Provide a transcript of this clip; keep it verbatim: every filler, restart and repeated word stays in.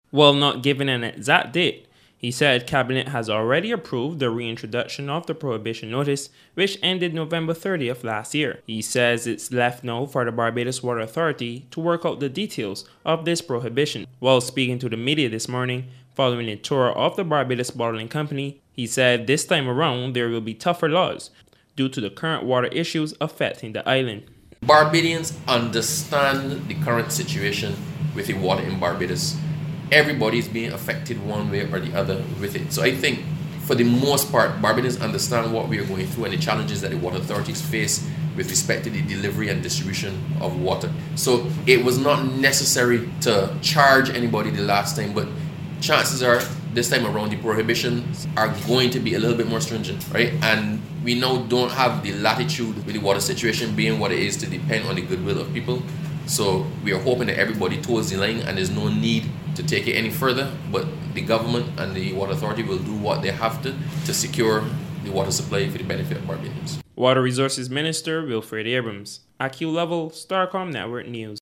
While not giving an exact date, he said Cabinet has already approved the reintroduction of the prohibition notice, which ended November thirtieth last year. He says it's left now for the Barbados Water Authority to work out the details of this prohibition. While speaking to the media this morning, following a tour of the Barbados Bottling Company, he said this time around there will be tougher laws due to the current water issues affecting the island. Barbadians understand the current situation with the water in Barbados. Everybody's being affected one way or the other with it. So I think for the most part, Barbadians understand what we are going through and the challenges that the water authorities face with respect to the delivery and distribution of water. So it was not necessary to charge anybody the last time, but chances are this time around the prohibitions are going to be a little bit more stringent, right? And we now don't have the latitude with the water situation being what it is to depend on the goodwill of people. So we are hoping that everybody toes the line and there's no need to take it any further, but the government and the water authority will do what they have to to secure the water supply for the benefit of Barbadians. Water Resources Minister Wilfred Abrams, A Q Level, Starcom Network News.